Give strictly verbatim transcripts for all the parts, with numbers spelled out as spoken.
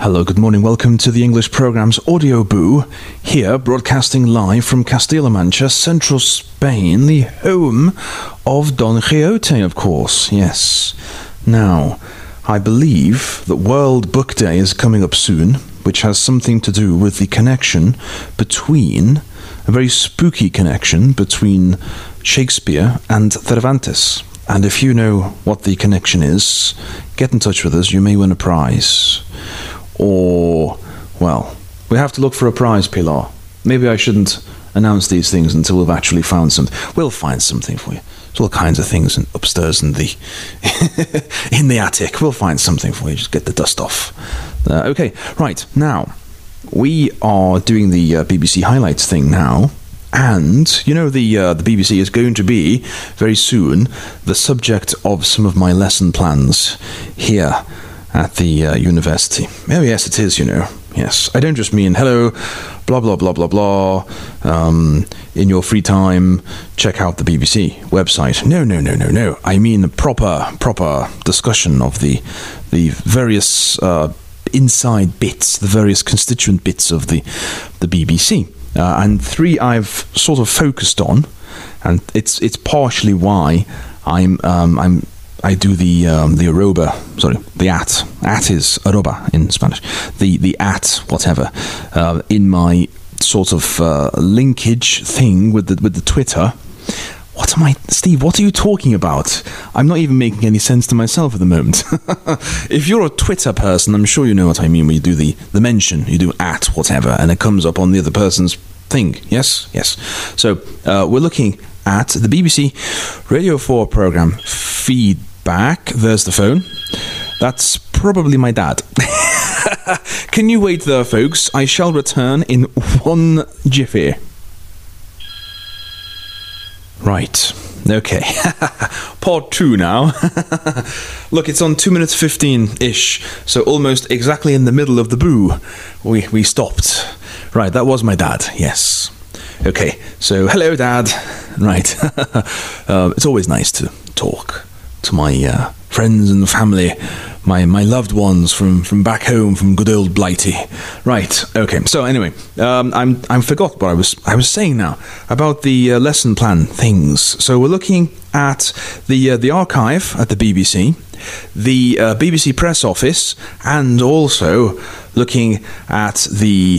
Hello, good morning. Welcome to the English program's Audio Boo. Here, broadcasting live from Castilla-La Mancha, central Spain, the home of Don Quixote, of course. Yes. Now, I believe that World Book Day is coming up soon, which has something to do with the connection between, a very spooky connection between Shakespeare and Cervantes. And if you know what the connection is, get in touch with us. You may win a prize. Or, well, we have to look for a prize, Pilar. Maybe I shouldn't announce these things until we've actually found something. We'll find something for you. There's all kinds of things in, upstairs in the in the attic. We'll find something for you. Just get the dust off. Uh, okay, right. Now, we are doing the uh, B B C Highlights thing now. And, you know, the uh, the B B C is going to be, very soon, the subject of some of my lesson plans here at the uh, university. Oh, yes, it is, you know. Yes, I don't just mean, hello, blah, blah, blah, blah, blah. Um, in your free time, check out the B B C website. No, no, no, no, no. I mean a proper, proper discussion of the, the various uh, inside bits, the various constituent bits of the, the B B C. Uh, and three I've sort of focused on, and it's it's partially why I'm um, I'm I do the um, the arroba, sorry, the at at is arroba in Spanish, the the at whatever uh, in my sort of uh, linkage thing with the with the Twitter. What am I, Steve? What are you talking about? I'm not even making any sense to myself at the moment. If you're a Twitter person, I'm sure you know what I mean when you do the, the mention. You do at whatever, and it comes up on the other person's thing. Yes? Yes. So, uh, we're looking at the B B C Radio four programme Feedback. There's the phone. That's probably my dad. Can you wait there, folks? I shall return in one jiffy. Right, okay. Part two now. Look, it's on two minutes fifteen-ish, so almost exactly in the middle of the boo. We we stopped. Right, that was my dad, yes. Okay, so hello, Dad. Right. uh, it's always nice to talk to my uh, friends and family, my my loved ones from, from back home, from good old Blighty. Right, okay, so anyway, um, I'm I'm forgot what I was I was saying now about the uh, lesson plan things. So we're looking at the uh, the archive at the B B C, the uh, B B C Press Office, and also looking at the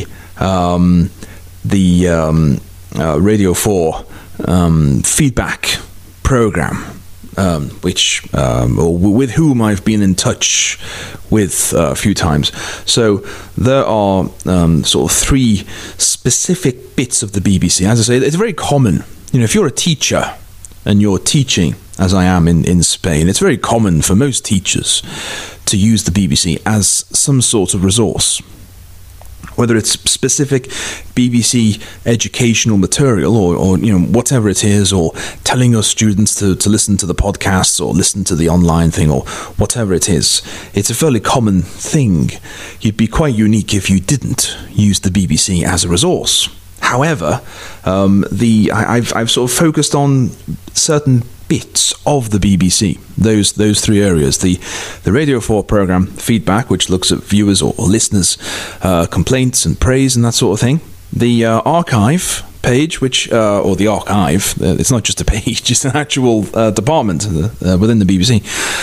um, the um, uh, Radio four um, feedback programme. Um, which, um, or with whom I've been in touch with uh, a few times. So there are um, sort of three specific bits of the B B C. As I say, it's very common. You know, if you're a teacher and you're teaching, as I am in, in Spain, it's very common for most teachers to use the B B C as some sort of resource. Whether it's specific B B C educational material or, or, you know, whatever it is, or telling your students to, to listen to the podcasts or listen to the online thing or whatever it is, it's a fairly common thing. You'd be quite unique if you didn't use the B B C as a resource. However, um, the I, I've I've sort of focused on certain bits of the B B C, those those three areas: the the Radio four programme Feedback, which looks at viewers or, or listeners' uh, complaints and praise and that sort of thing; the uh, archive page, which uh, or the archive, uh, it's not just a page, it's an actual uh, department uh, within the B B C.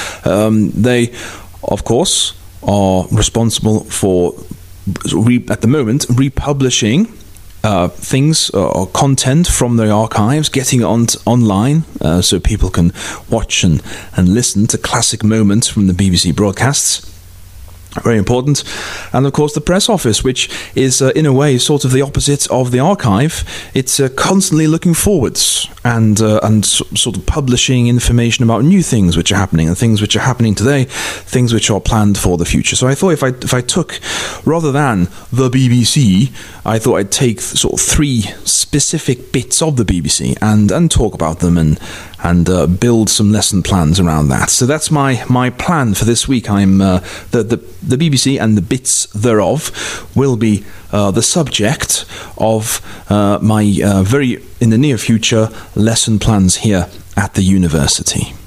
Um, they, of course, are responsible for re- at the moment republishing Uh, things uh, or content from the archives, getting it on t- online uh, so people can watch and, and listen to classic moments from the B B C broadcasts. Very important. And of course the Press Office, which is uh, in a way sort of the opposite of the archive. It's uh, constantly looking forwards and uh, and so, sort of publishing information about new things which are happening and things which are happening today, things which are planned for the future. So I thought if I if I took, rather than the B B C, I thought I'd take sort of three specific bits of the B B C and, and talk about them and and uh, build some lesson plans around that. So that's my, my plan for this week. I'm uh, the, the the B B C and the bits thereof will be uh, the subject of uh, my uh, very in the near future lesson plans here at the university.